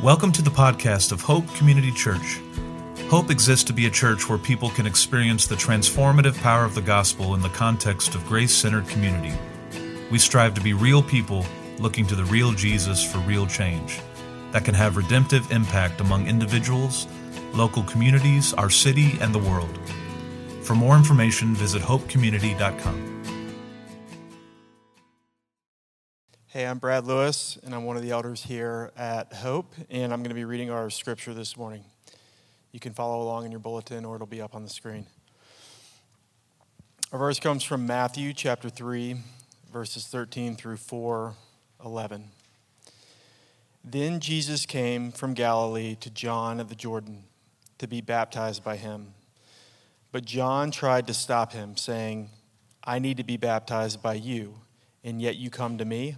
Welcome to the podcast of Hope Community Church. Hope exists to be a church where people can experience the transformative power of the gospel in the context of grace-centered community. We strive to be real people looking to the real Jesus for real change that can have redemptive impact among individuals, local communities, our city, and the world. For more information, visit hopecommunity.com. Hey, I'm Brad Lewis, and I'm one of the elders here at Hope, and I'm going to be reading our scripture this morning. You can follow along in your bulletin, or it'll be up on the screen. Our verse comes from Matthew chapter 3, verses 13 through 4:11. Then Jesus came from Galilee to John at the Jordan to be baptized by him. But John tried to stop him, saying, "I need to be baptized by you, and yet you come to me?"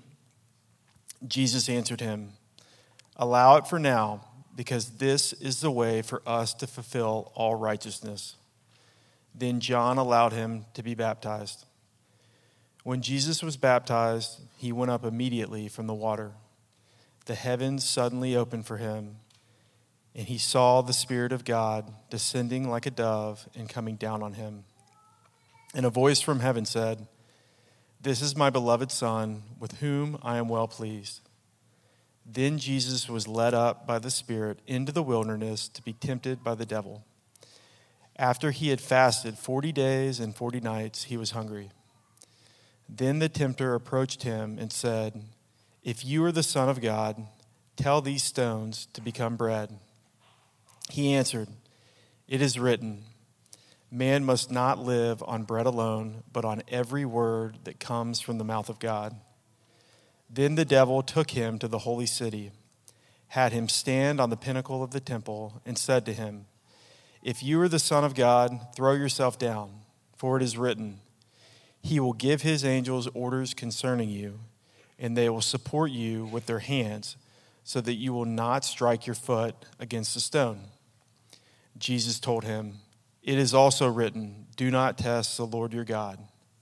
Jesus answered him, "Allow it for now, because this is the way for us to fulfill all righteousness." Then John allowed him to be baptized. When Jesus was baptized, he went up immediately from the water. The heavens suddenly opened for him, and he saw the Spirit of God descending like a dove and coming down on him. And a voice from heaven said, "This is my beloved Son, with whom I am well pleased." Then Jesus was led up by the Spirit into the wilderness to be tempted by the devil. After he had fasted 40 days and 40 nights, he was hungry. Then the tempter approached him and said, "If you are the Son of God, tell these stones to become bread." He answered, "It is written, man must not live on bread alone, but on every word that comes from the mouth of God." Then the devil took him to the holy city, had him stand on the pinnacle of the temple, and said to him, "If you are the Son of God, throw yourself down, for it is written, he will give his angels orders concerning you, and they will support you with their hands, so that you will not strike your foot against a stone." Jesus told him, "It is also written, do not test the Lord your God."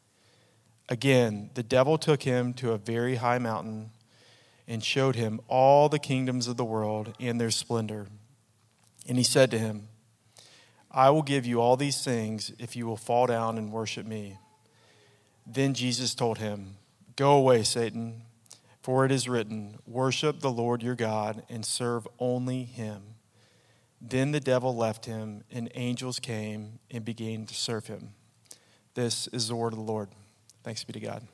Again, the devil took him to a very high mountain and showed him all the kingdoms of the world and their splendor. And he said to him, "I will give you all these things if you will fall down and worship me." Then Jesus told him, "Go away, Satan, for it is written, worship the Lord your God and serve only him." Then the devil left him, and angels came and began to serve him. This is the word of the Lord. Thanks be to God.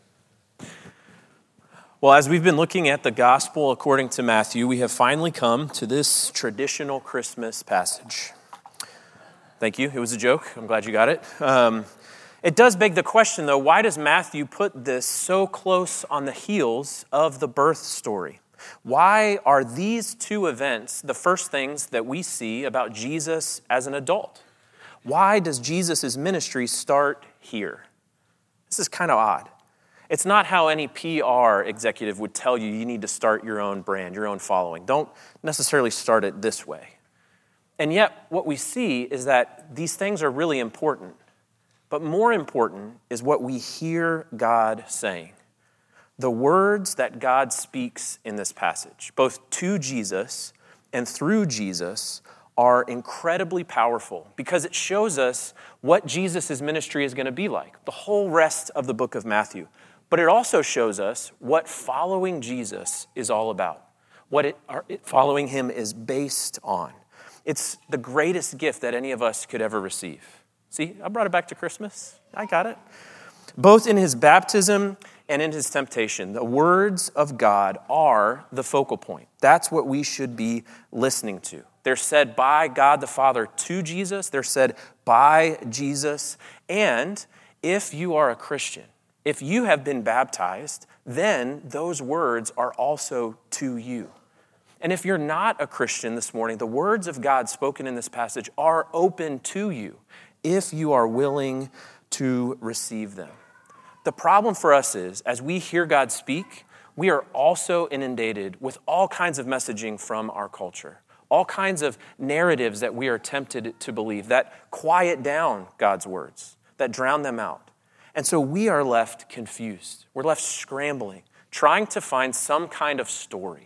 Well, as we've been looking at the gospel according to Matthew, we have finally come to this traditional Christmas passage. Thank you. It was a joke. I'm glad you got it. It does beg the question, though, why does Matthew put this so close on the heels of the birth story? Why are these two events the first things that we see about Jesus as an adult? Why does Jesus' ministry start here? This is kind of odd. It's not how any PR executive would tell you need to start your own brand, your own following. Don't necessarily start it this way. And yet, what we see is that these things are really important. But more important is what we hear God saying. The words that God speaks in this passage, both to Jesus and through Jesus, are incredibly powerful because it shows us what Jesus' ministry is going to be like, the whole rest of the book of Matthew. But it also shows us what following Jesus is all about, what following him is based on. It's the greatest gift that any of us could ever receive. See, I brought it back to Christmas. I got it. Both in his baptism and in his temptation, the words of God are the focal point. That's what we should be listening to. They're said by God the Father to Jesus. They're said by Jesus. And if you are a Christian, if you have been baptized, then those words are also to you. And if you're not a Christian this morning, the words of God spoken in this passage are open to you if you are willing to receive them. The problem for us is, as we hear God speak, we are also inundated with all kinds of messaging from our culture, all kinds of narratives that we are tempted to believe that quiet down God's words, that drown them out. And so we are left confused. We're left scrambling, trying to find some kind of story,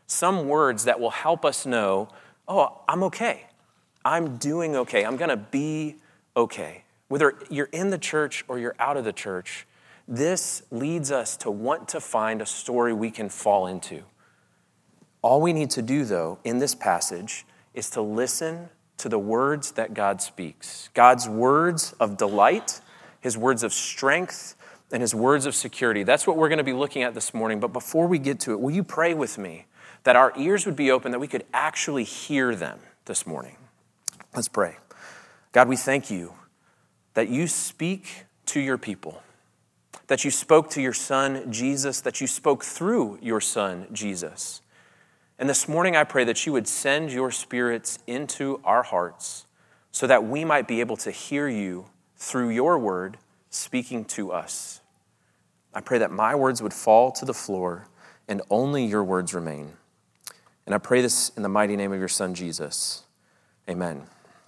some words that will help us know, oh, I'm okay. I'm doing okay. I'm going to be okay. Whether you're in the church or you're out of the church, this leads us to want to find a story we can fall into. All we need to do, though, in this passage is to listen to the words that God speaks. God's words of delight, his words of strength, and his words of security. That's what we're going to be looking at this morning. But before we get to it, will you pray with me that our ears would be open, that we could actually hear them this morning? Let's pray. God, we thank you that you speak to your people, that you spoke to your son, Jesus, that you spoke through your son, Jesus. And this morning I pray that you would send your spirits into our hearts so that we might be able to hear you through your word speaking to us. I pray that my words would fall to the floor and only your words remain. And I pray this in the mighty name of your son, Jesus. Amen.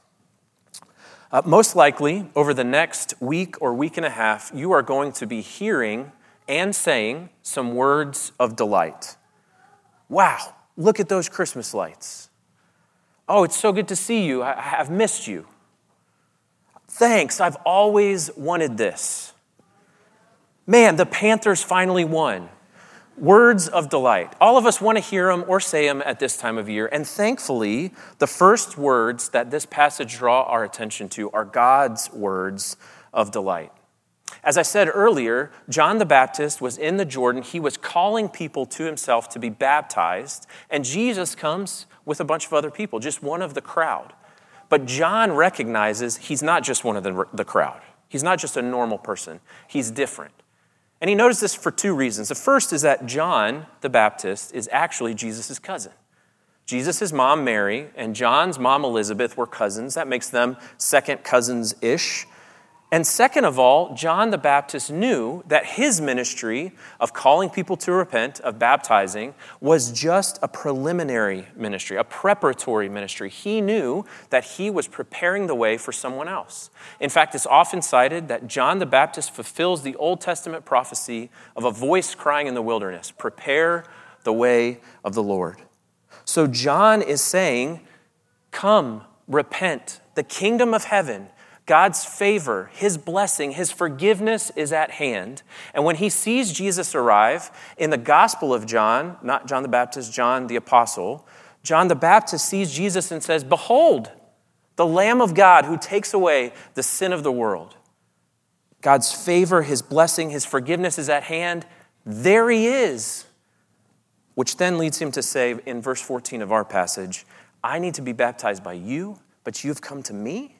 Most likely, over the next week or week and a half, you are going to be hearing and saying some words of delight. Wow, look at those Christmas lights. Oh, it's so good to see you. I've missed you. Thanks, I've always wanted this. Man, the Panthers finally won. Words of delight. All of us want to hear them or say them at this time of year. And thankfully, the first words that this passage draw our attention to are God's words of delight. As I said earlier, John the Baptist was in the Jordan. He was calling people to himself to be baptized. And Jesus comes with a bunch of other people, just one of the crowd. But John recognizes he's not just one of the crowd. He's not just a normal person. He's different. And he noticed this for two reasons. The first is that John the Baptist is actually Jesus' cousin. Jesus' mom, Mary, and John's mom, Elizabeth, were cousins. That makes them second cousins-ish. And second of all, John the Baptist knew that his ministry of calling people to repent, of baptizing, was just a preliminary ministry, a preparatory ministry. He knew that he was preparing the way for someone else. In fact, it's often cited that John the Baptist fulfills the Old Testament prophecy of a voice crying in the wilderness, "Prepare the way of the Lord." So John is saying, come, repent. The kingdom of heaven, God's favor, his blessing, his forgiveness is at hand. And when he sees Jesus arrive in the Gospel of John, not John the Baptist, John the Apostle, John the Baptist sees Jesus and says, "Behold, the Lamb of God who takes away the sin of the world." God's favor, his blessing, his forgiveness is at hand. There he is. Which then leads him to say in verse 14 of our passage, "I need to be baptized by you, but you've come to me?"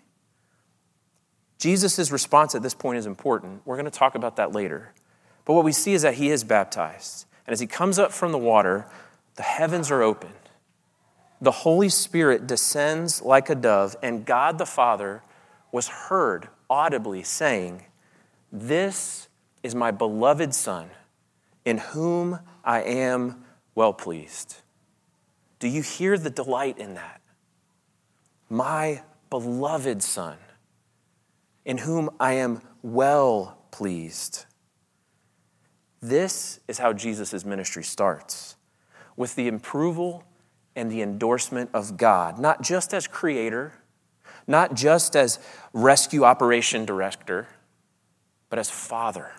Jesus' response at this point is important. We're going to talk about that later. But what we see is that he is baptized. And as he comes up from the water, the heavens are opened. The Holy Spirit descends like a dove, and God the Father was heard audibly saying, "This is my beloved Son, in whom I am well pleased." Do you hear the delight in that? My beloved Son, in whom I am well pleased. This is how Jesus' ministry starts, with the approval and the endorsement of God, not just as creator, not just as rescue operation director, but as Father.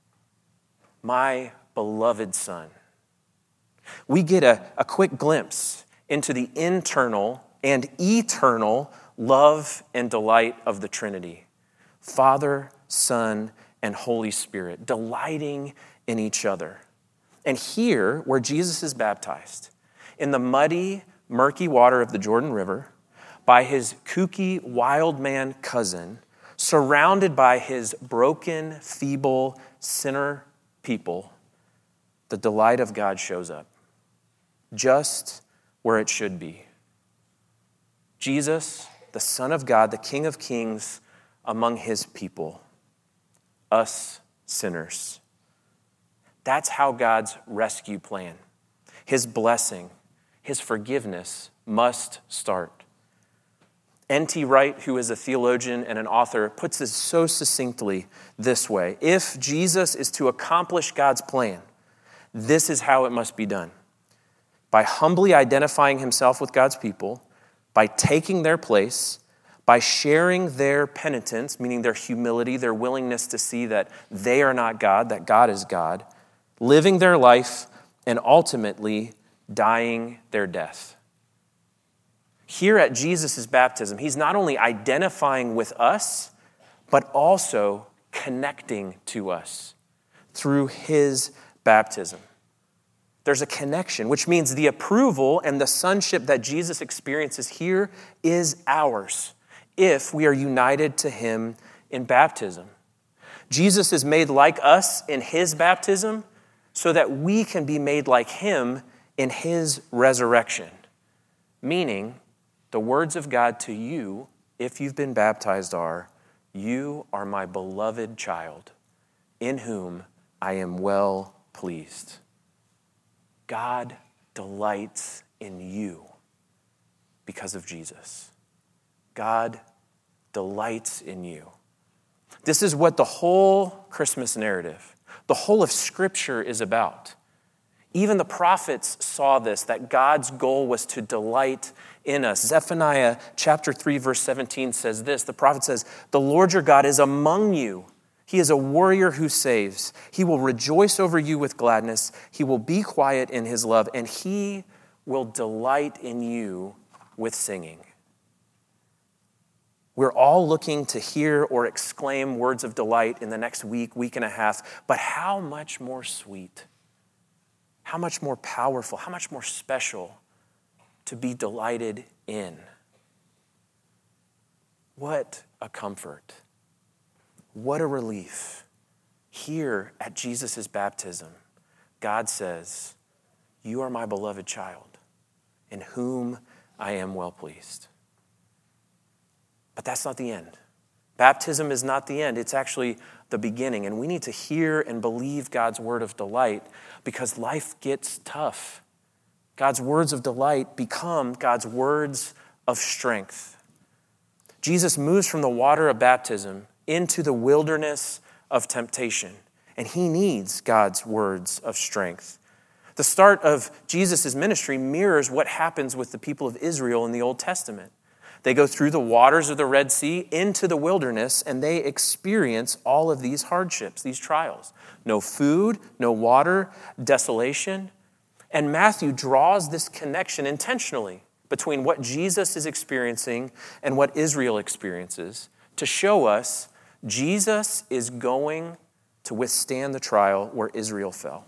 My beloved Son. We get a quick glimpse into the internal and eternal love and delight of the Trinity. Father, Son, and Holy Spirit, delighting in each other. And here, where Jesus is baptized, in the muddy, murky water of the Jordan River, by his kooky, wild man cousin, surrounded by his broken, feeble, sinner people, the delight of God shows up, just where it should be. Jesus, the Son of God, the King of Kings, among his people, us sinners. That's how God's rescue plan, his blessing, his forgiveness must start. N.T. Wright, who is a theologian and an author, puts this so succinctly this way: if Jesus is to accomplish God's plan, this is how it must be done. by humbly identifying himself with God's people, by taking their place, by sharing their penitence, meaning their humility, their willingness to see that they are not God, that God is God, living their life, and ultimately dying their death. Here at Jesus' baptism, he's not only identifying with us, but also connecting to us through his baptism. There's a connection, which means the approval and the sonship that Jesus experiences here is ours if we are united to him in baptism. Jesus is made like us in his baptism so that we can be made like him in his resurrection. Meaning, the words of God to you, if you've been baptized, are, "You are my beloved child, in whom I am well pleased." God delights in you because of Jesus. God delights in you. This is what the whole Christmas narrative, the whole of Scripture is about. Even the prophets saw this, that God's goal was to delight in us. Zephaniah chapter 3, verse 17 says this. The prophet says, "The Lord your God is among you. He is a warrior who saves. He will rejoice over you with gladness. He will be quiet in his love, and he will delight in you with singing." We're all looking to hear or exclaim words of delight in the next week, week and a half, but how much more sweet, how much more powerful, how much more special to be delighted in. What a comfort. What a relief. Here at Jesus' baptism, God says, "You are my beloved child, in whom I am well pleased." But that's not the end. Baptism is not the end. It's actually the beginning. And we need to hear and believe God's word of delight because life gets tough. God's words of delight become God's words of strength. Jesus moves from the water of baptism into the wilderness of temptation, and he needs God's words of strength. The start of Jesus' ministry mirrors what happens with the people of Israel in the Old Testament. They go through the waters of the Red Sea into the wilderness, and they experience all of these hardships, these trials. No food, no water, desolation. And Matthew draws this connection intentionally between what Jesus is experiencing and what Israel experiences to show us Jesus is going to withstand the trial where Israel fell.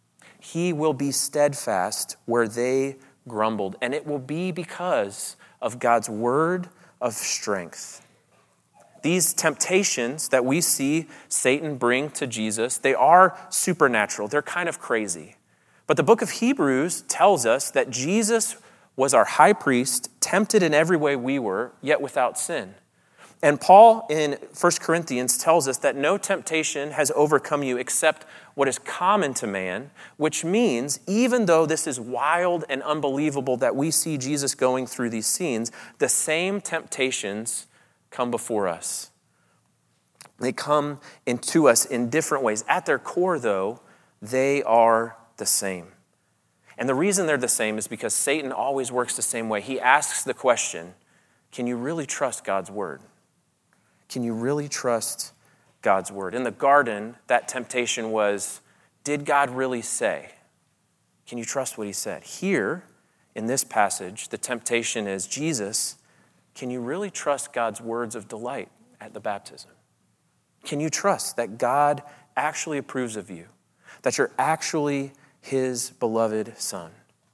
He will be steadfast where they grumbled, and it will be because of God's word of strength. These temptations that we see Satan bring to Jesus, they are supernatural. They're kind of crazy. But the book of Hebrews tells us that Jesus was our high priest, tempted in every way we were, yet without sin. And Paul in 1 Corinthians tells us that no temptation has overcome you except what is common to man, which means even though this is wild and unbelievable that we see Jesus going through these scenes, the same temptations come before us. They come into us in different ways. At their core, though, they are the same. And the reason they're the same is because Satan always works the same way. He asks the question, can you really trust God's word? Can you really trust God's word? In the garden, that temptation was, did God really say? Can you trust what he said? Here, in this passage, the temptation is, Jesus, can you really trust God's words of delight at the baptism? Can you trust that God actually approves of you? That you're actually his beloved son?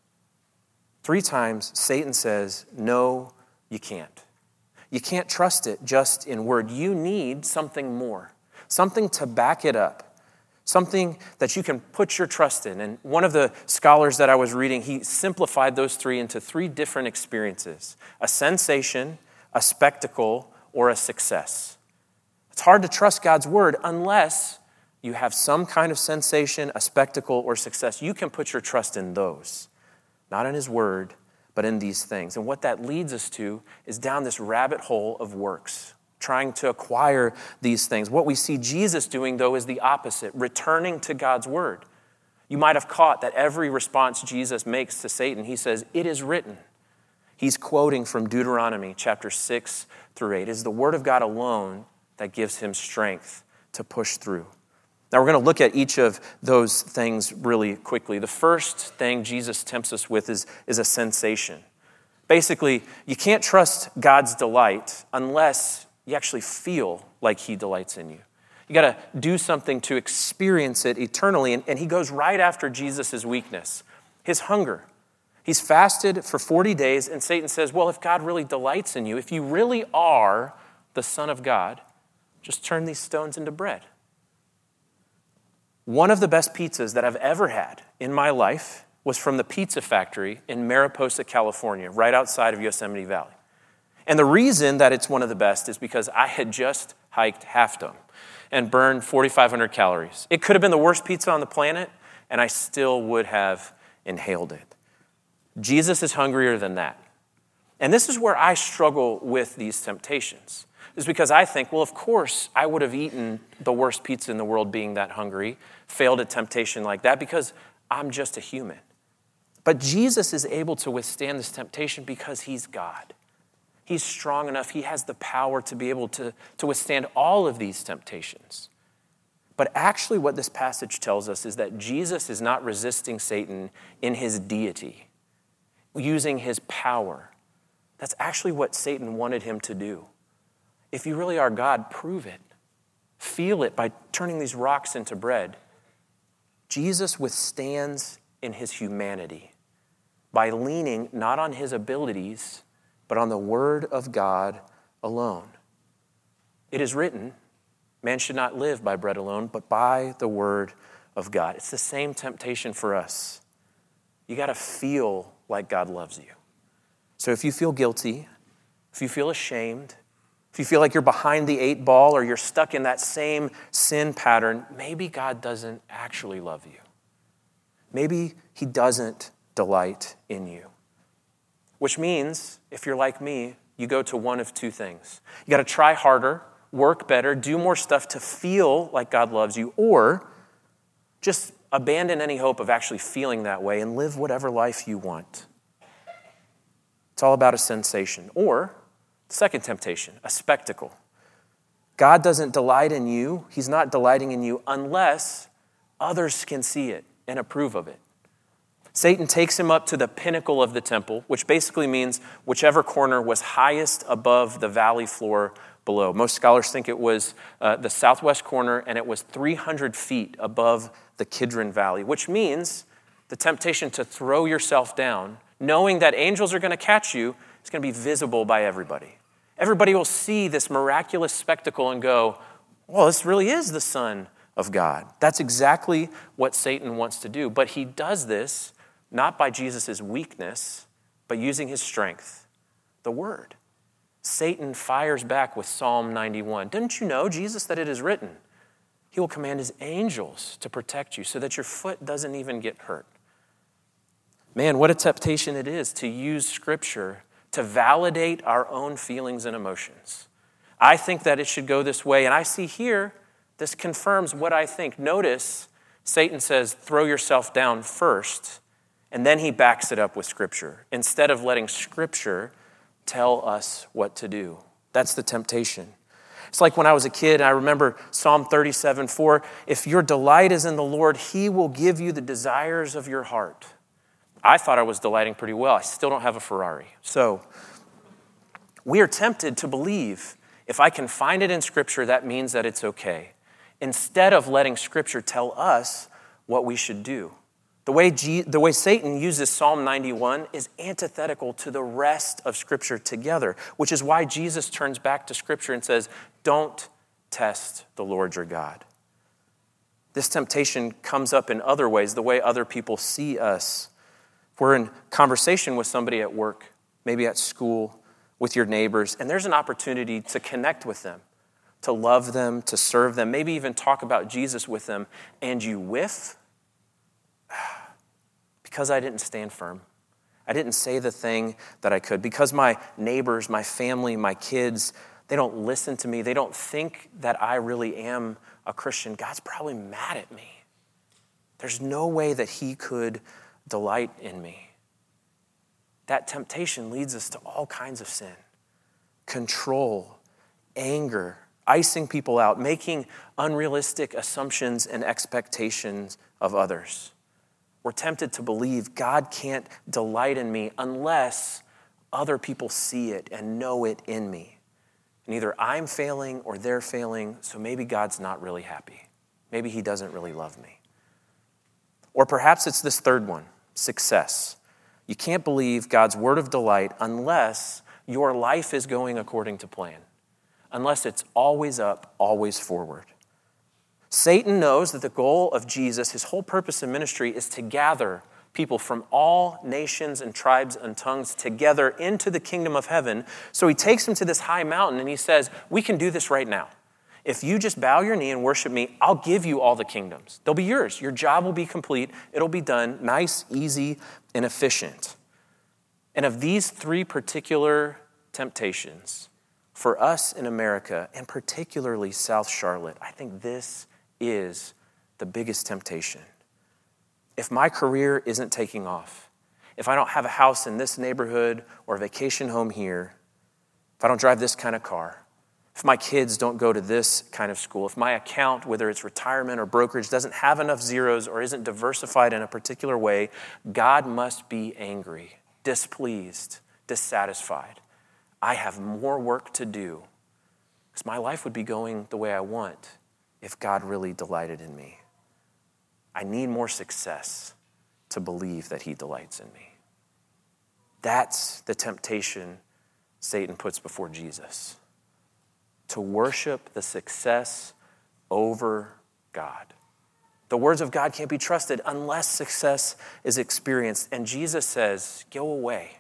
3 times, Satan says, no, you can't. You can't trust it just in word. You need something more, something to back it up, something that you can put your trust in. And one of the scholars that I was reading, he simplified those 3 into 3 different experiences: a sensation, a spectacle, or a success. It's hard to trust God's word unless you have some kind of sensation, a spectacle, or success. You can put your trust in those, not in his word, but in these things. And what that leads us to is down this rabbit hole of works, trying to acquire these things. What we see Jesus doing, though, is the opposite, returning to God's word. You might have caught that every response Jesus makes to Satan, he says, "It is written." He's quoting from Deuteronomy chapter 6 through 8. It is the word of God alone that gives him strength to push through. Now we're going to look at each of those things really quickly. The first thing Jesus tempts us with is a sensation. Basically, you can't trust God's delight unless you actually feel like he delights in you. You got to do something to experience it eternally. And he goes right after Jesus' weakness, his hunger. He's fasted for 40 days, and Satan says, well, if God really delights in you, if you really are the Son of God, just turn these stones into bread. One of the best pizzas that I've ever had in my life was from the Pizza Factory in Mariposa, California, right outside of Yosemite Valley. And the reason that it's one of the best is because I had just hiked Half Dome and burned 4,500 calories. It could have been the worst pizza on the planet, and I still would have inhaled it. Jesus is hungrier than that. And this is where I struggle with these temptations. Is because I think, well, of course, I would have eaten the worst pizza in the world being that hungry, failed a temptation like that, because I'm just a human. But Jesus is able to withstand this temptation because he's God. He's strong enough. He has the power to be able to withstand all of these temptations. But actually what this passage tells us is that Jesus is not resisting Satan in his deity, using his power. That's actually what Satan wanted him to do. If you really are God, prove it. Feel it by turning these rocks into bread. Jesus withstands in his humanity by leaning not on his abilities, but on the word of God alone. It is written, man should not live by bread alone, but by the word of God. It's the same temptation for us. You got to feel like God loves you. So if you feel guilty, if you feel ashamed, if you feel like you're behind the 8 ball or you're stuck in that same sin pattern, maybe God doesn't actually love you. Maybe he doesn't delight in you. Which means, if you're like me, you go to one of two things. You got to try harder, work better, do more stuff to feel like God loves you, or just abandon any hope of actually feeling that way and live whatever life you want. It's all about a sensation. Or, second temptation, a spectacle. God doesn't delight in you. He's not delighting in you unless others can see it and approve of it. Satan takes him up to the pinnacle of the temple, which basically means whichever corner was highest above the valley floor below. Most scholars think it was the southwest corner, and it was 300 feet above the Kidron Valley, which means the temptation to throw yourself down, knowing that angels are going to catch you, is going to be visible by everybody. Everybody will see this miraculous spectacle and go, well, this really is the Son of God. That's exactly what Satan wants to do. But he does this not by Jesus' weakness, but using his strength, the word. Satan fires back with Psalm 91. Didn't you know, Jesus, that it is written, he will command his angels to protect you so that your foot doesn't even get hurt. Man, what a temptation it is to use Scripture to validate our own feelings and emotions. I think that it should go this way, and I see here, this confirms what I think. Notice, Satan says, throw yourself down first, and then he backs it up with Scripture, instead of letting Scripture tell us what to do. That's the temptation. It's like when I was a kid, I remember Psalm 37:4, if your delight is in the Lord, he will give you the desires of your heart. I thought I was delighting pretty well. I still don't have a Ferrari. So we are tempted to believe if I can find it in Scripture, that means that it's okay, instead of letting Scripture tell us what we should do. The way Satan uses Psalm 91 is antithetical to the rest of Scripture together, which is why Jesus turns back to Scripture and says, don't test the Lord your God. This temptation comes up in other ways, the way other people see us. If we're in conversation with somebody at work, maybe at school, with your neighbors, and there's an opportunity to connect with them, to love them, to serve them, maybe even talk about Jesus with them, and you whiff, because I didn't stand firm. I didn't say the thing that I could. Because my neighbors, my family, my kids, they don't listen to me. They don't think that I really am a Christian. God's probably mad at me. There's no way that he could delight in me. That temptation leads us to all kinds of sin. Control, anger, icing people out, making unrealistic assumptions and expectations of others. We're tempted to believe God can't delight in me unless other people see it and know it in me. And either I'm failing or they're failing, so maybe God's not really happy. Maybe he doesn't really love me. Or perhaps it's this third one, success. You can't believe God's word of delight unless your life is going according to plan, unless it's always up, always forward. Satan knows that the goal of Jesus, his whole purpose in ministry, is to gather people from all nations and tribes and tongues together into the kingdom of heaven. So he takes them to this high mountain and he says, we can do this right now. If you just bow your knee and worship me, I'll give you all the kingdoms. They'll be yours. Your job will be complete. It'll be done nice, easy, and efficient. And of these three particular temptations, for us in America, and particularly South Charlotte, I think this is the biggest temptation. If my career isn't taking off, if I don't have a house in this neighborhood or a vacation home here, if I don't drive this kind of car, if my kids don't go to this kind of school, if my account, whether it's retirement or brokerage, doesn't have enough zeros or isn't diversified in a particular way, God must be angry, displeased, dissatisfied. I have more work to do because my life would be going the way I want if God really delighted in me. I need more success to believe that he delights in me. That's the temptation Satan puts before Jesus. To worship the success over God. The words of God can't be trusted unless success is experienced. And Jesus says, go away.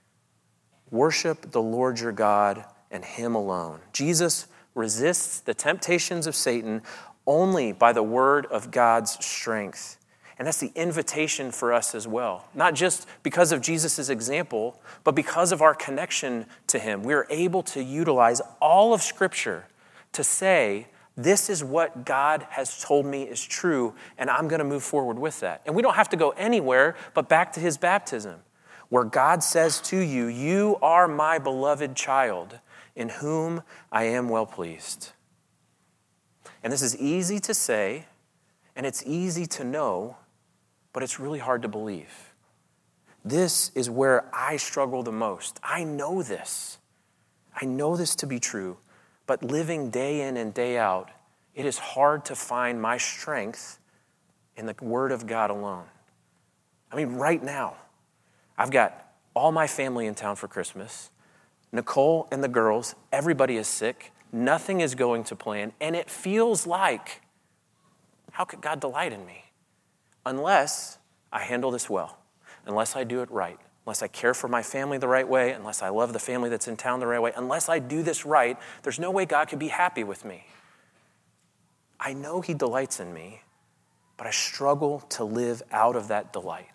Worship the Lord your God and him alone. Jesus resists the temptations of Satan only by the word of God's strength. And that's the invitation for us as well. Not just because of Jesus' example, but because of our connection to him. We are able to utilize all of Scripture to say, this is what God has told me is true, and I'm going to move forward with that. And we don't have to go anywhere but back to his baptism, where God says to you, you are my beloved child, in whom I am well pleased. And this is easy to say, and it's easy to know, but it's really hard to believe. This is where I struggle the most. I know this. I know this to be true, but living day in and day out, it is hard to find my strength in the Word of God alone. I mean, right now, I've got all my family in town for Christmas. Nicole and the girls, everybody is sick. Nothing is going to plan, and it feels like, how could God delight in me? Unless I handle this well, unless I do it right, unless I care for my family the right way, unless I love the family that's in town the right way, unless I do this right, there's no way God could be happy with me. I know he delights in me, but I struggle to live out of that delight.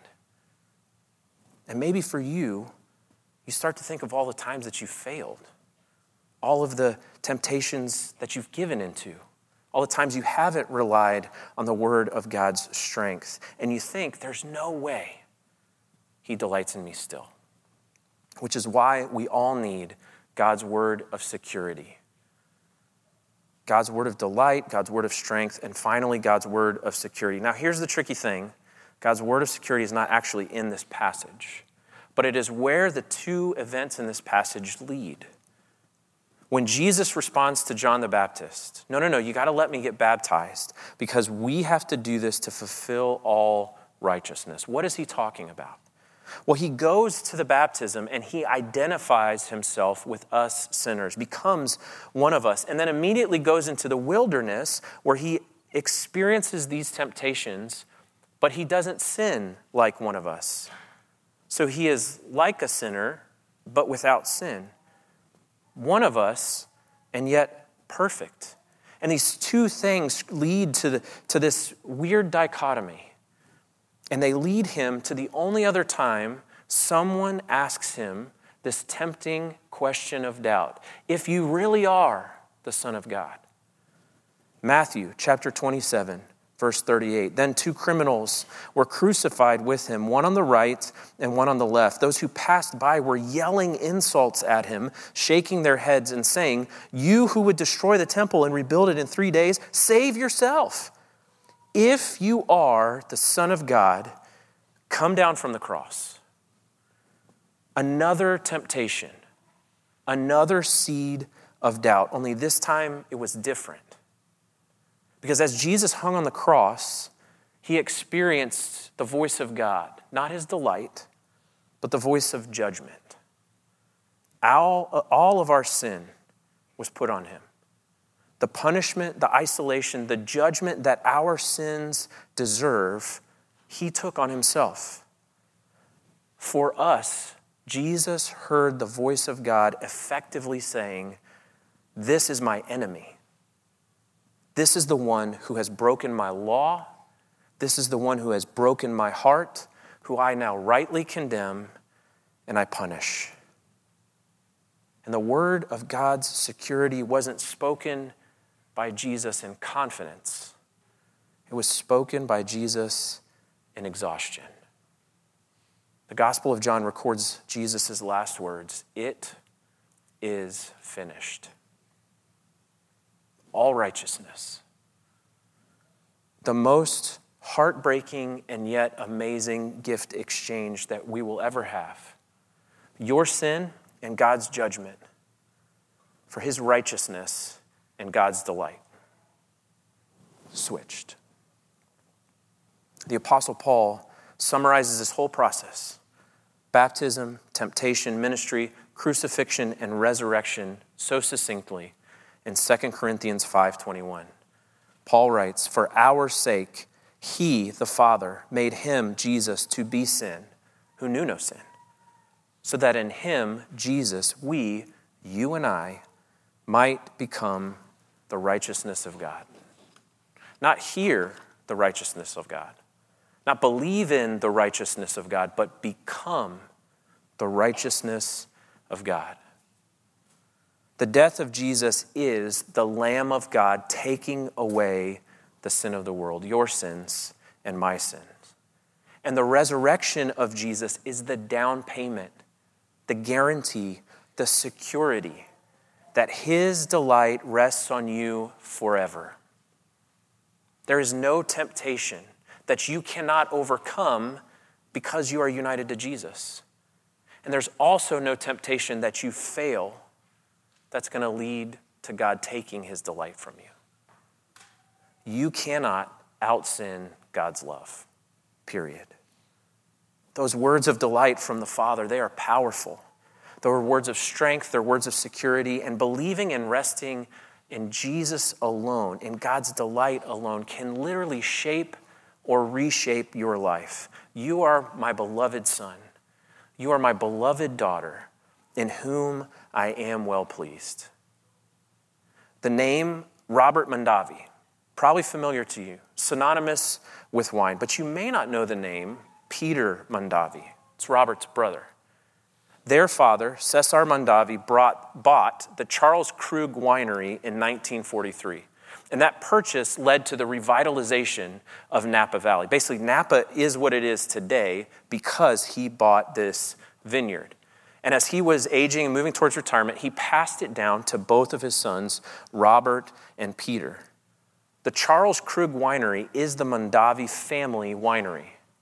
And maybe for you, you start to think of all the times that you failed, all of the temptations that you've given into, all the times you haven't relied on the word of God's strength, and you think there's no way he delights in me still, which is why we all need God's word of security, God's word of delight, God's word of strength, and finally God's word of security. Now here's the tricky thing. God's word of security is not actually in this passage, but it is where the two events in this passage lead. When Jesus responds to John the Baptist, no, you got to let me get baptized because we have to do this to fulfill all righteousness. What is he talking about? Well, he goes to the baptism and he identifies himself with us sinners, becomes one of us, and then immediately goes into the wilderness where he experiences these temptations, but he doesn't sin like one of us. So he is like a sinner, but without sin. One of us, and yet perfect. And these two things lead to this weird dichotomy. And they lead him to the only other time someone asks him this tempting question of doubt. If you really are the Son of God. Matthew chapter 27, Verse 38, then 2 criminals were crucified with him, one on the right and one on the left. Those who passed by were yelling insults at him, shaking their heads and saying, you who would destroy the temple and rebuild it in 3 days, save yourself. If you are the Son of God, come down from the cross. Another temptation, another seed of doubt, only this time it was different. Because as Jesus hung on the cross, he experienced the voice of God, not his delight, but the voice of judgment. All of our sin was put on him. The punishment, the isolation, the judgment that our sins deserve, he took on himself. For us, Jesus heard the voice of God effectively saying, this is my enemy. This is the one who has broken my law. This is the one who has broken my heart, who I now rightly condemn and I punish. And the word of God's security wasn't spoken by Jesus in confidence. It was spoken by Jesus in exhaustion. The Gospel of John records Jesus' last words, it is finished. All righteousness. The most heartbreaking and yet amazing gift exchange that we will ever have. Your sin and God's judgment for his righteousness and God's delight. Switched. The Apostle Paul summarizes this whole process. Baptism, temptation, ministry, crucifixion, and resurrection so succinctly in 2 Corinthians 5:21. Paul writes, for our sake, he, the Father, made him, Jesus, to be sin, who knew no sin, so that in him, Jesus, we, you and I, might become the righteousness of God. Not hear the righteousness of God, not believe in the righteousness of God, but become the righteousness of God. The death of Jesus is the Lamb of God taking away the sin of the world, your sins and my sins. And the resurrection of Jesus is the down payment, the guarantee, the security that his delight rests on you forever. There is no temptation that you cannot overcome because you are united to Jesus. And there's also no temptation that you fail that's going to lead to God taking his delight from you. You cannot out-sin God's love, period. Those words of delight from the Father, they are powerful. They're words of strength, they're words of security, and believing and resting in Jesus alone, in God's delight alone, can literally shape or reshape your life. You are my beloved son. You are my beloved daughter, in whom I am well pleased. The name Robert Mondavi, probably familiar to you, synonymous with wine, but you may not know the name Peter Mondavi. It's Robert's brother. Their father, Cesar Mondavi, bought the Charles Krug Winery in 1943. And that purchase led to the revitalization of Napa Valley. Basically, Napa is what it is today because he bought this vineyard. And as he was aging and moving towards retirement, he passed it down to both of his sons, Robert and Peter. The Charles Krug Winery is the Mondavi family winery.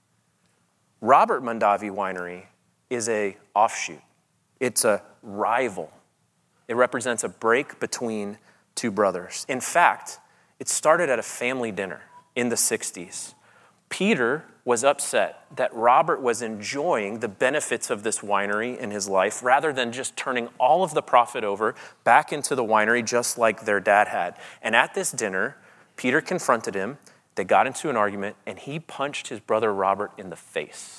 Robert Mondavi Winery is an offshoot. It's a rival. It represents a break between two brothers. In fact, it started at a family dinner in the 60s. Peter was upset that Robert was enjoying the benefits of this winery in his life rather than just turning all of the profit over back into the winery just like their dad had. And at this dinner, Peter confronted him. They got into an argument, and he punched his brother Robert in the face.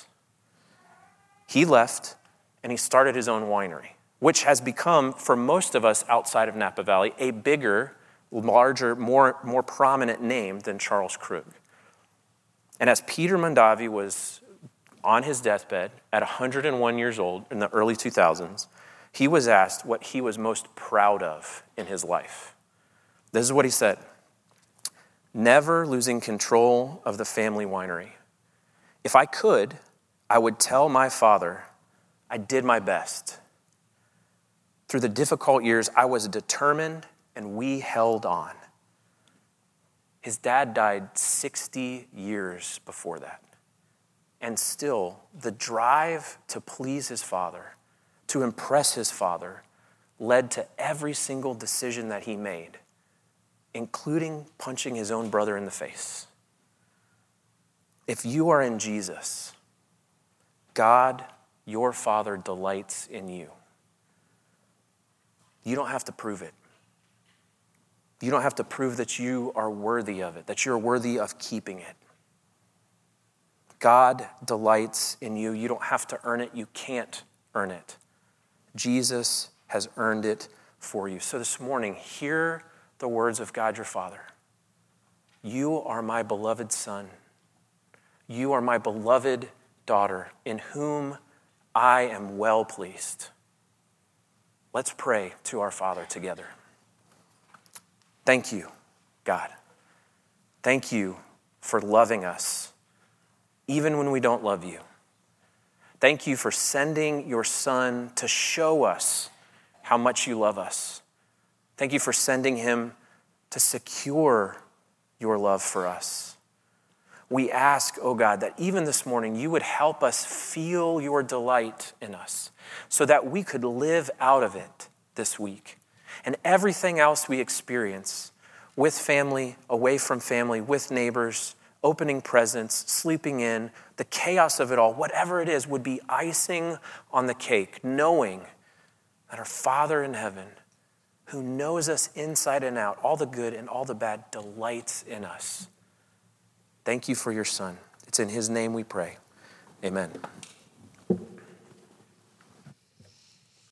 He left, and he started his own winery, which has become, for most of us outside of Napa Valley, a bigger, larger, more prominent name than Charles Krug. And as Peter Mondavi was on his deathbed at 101 years old in the early 2000s, he was asked what he was most proud of in his life. This is what he said. never losing control of the family winery. If I could, I would tell my father I did my best. Through the difficult years, I was determined and we held on. His dad died 60 years before that. And still, the drive to please his father, to impress his father, led to every single decision that he made, including punching his own brother in the face. If you are in Jesus, God, your Father, delights in you. You don't have to prove it. You don't have to prove that you are worthy of it, that you're worthy of keeping it. God delights in you. You don't have to earn it. You can't earn it. Jesus has earned it for you. So this morning, hear the words of God your Father. You are my beloved Son. You are my beloved daughter, in whom I am well pleased. Let's pray to our Father together. Thank you, God. Thank you for loving us, even when we don't love you. Thank you for sending your Son to show us how much you love us. Thank you for sending him to secure your love for us. We ask, oh God, that even this morning you would help us feel your delight in us so that we could live out of it this week. And everything else we experience with family, away from family, with neighbors, opening presents, sleeping in, the chaos of it all, whatever it is, would be icing on the cake, knowing that our Father in heaven, who knows us inside and out, all the good and all the bad, delights in us. Thank you for your Son. It's in his name we pray. Amen.